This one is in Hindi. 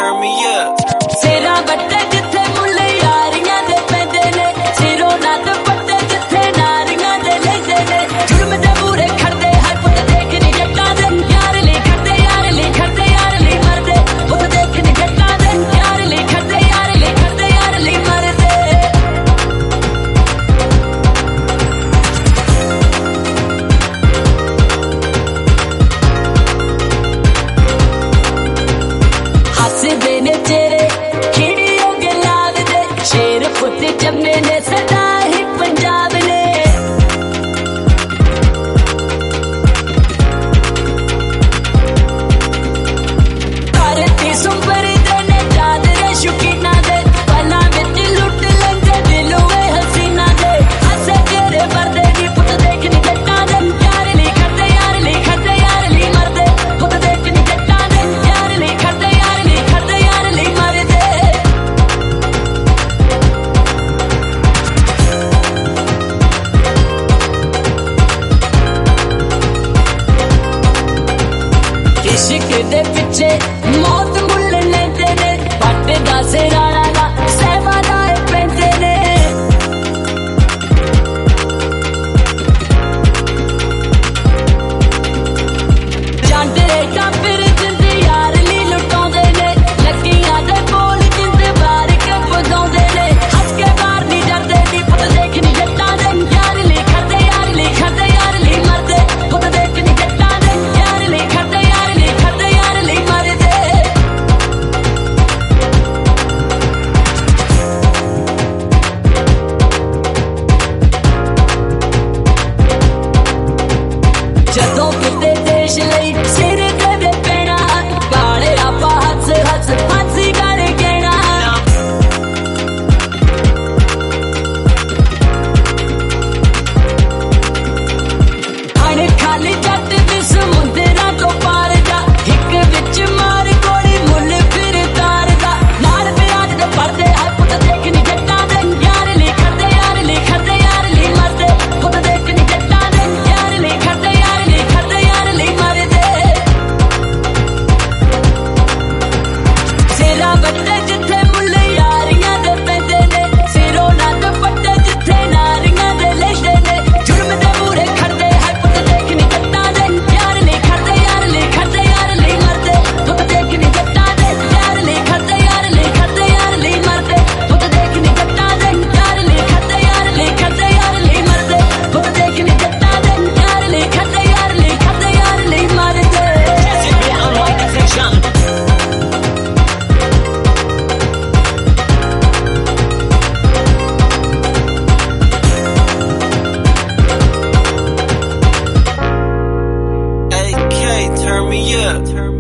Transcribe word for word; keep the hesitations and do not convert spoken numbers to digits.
turn me up. Sera batte jithe mulle yaariyan de pende ne, siro na dupatte jithe naariyan de lende ne. Jurm de pure khadde har put dekhni jatta de, yaar le khadde yaar le khadde yaar le marde, put dekhni jatta de, yaar le khadde yaar le khadde yaar le marde. हंसदे ने चेहरे खिड़ियों के लाल दे, शेर पुत जम्मे ने सदा ही पंजाब ने। धरती सुंबर दे ने चादरे शुकीना दे, पला विच लुट लेंदे दिलों ए हसीना दे। हंसे चेहरे मरदे नी पुत देखनी जट्टा दे, यार ली खड़दे यार ली खड़दे यार ली मरदे, पुत देखनी जट्टा दे, यार ली खड़दे यार ली खड़दे यार ली मरदे। इश्क दे पिछे मौत मुल लेंदे ने, पट दा सिराना दा सहवा लाए पैंदे ने। चांदरे टापिर जिंद यार ली लुटाउंदे ने, लगियां दे बोल जिंद बार के बगाउंदे ने। हंस के बाहर नी डरदे नी पुत देखनी जट्टा दे, यार ली खड़दे यार ली खड़दे यार ली मरदे, पुत देखनी जट्टा दे, यार ली खड़दे यार ली खड़दे यार ली मरदे। जदों किते देश लई सिर ते पैना, काले आपा हस हस फांसी कर गेना। हण खाली जट भी समुंदरा तो पार जा, हिक विच मार गोली मुल फिर तार जा। नाल प्याज दे पर्दे है पुत देखनी जट्टा दे, यार ली खड़दे यार ली खड़दे यार ली मरदे, पुत देखनी जट्टा दे, यार ली खड़दे यार ली खड़दे यार ली मरदे। सेरा बट्टे जिथे मुल यारियां दे पैंदे ने, सिरो ना दुपट्टे जिथे नारियां दे लेंदे ने। जुर्म दे मूरे खड़दे है पुत देखनी जट्टा दे, यार ली खड़दे यार ली खड़दे यार ली मरदे, पुत देखनी जट्टा दे, यार ली खड़दे यार ली खड़दे यार ली मरदे, पुत देखनी जट्टा दे, यार ली खड़दे यार ली खड़दे यार ली मरदे, पुत देखनी जट्टा दे, यार ली खड़दे यार ली खड़दे यार ली मरदे। A K, turn me up.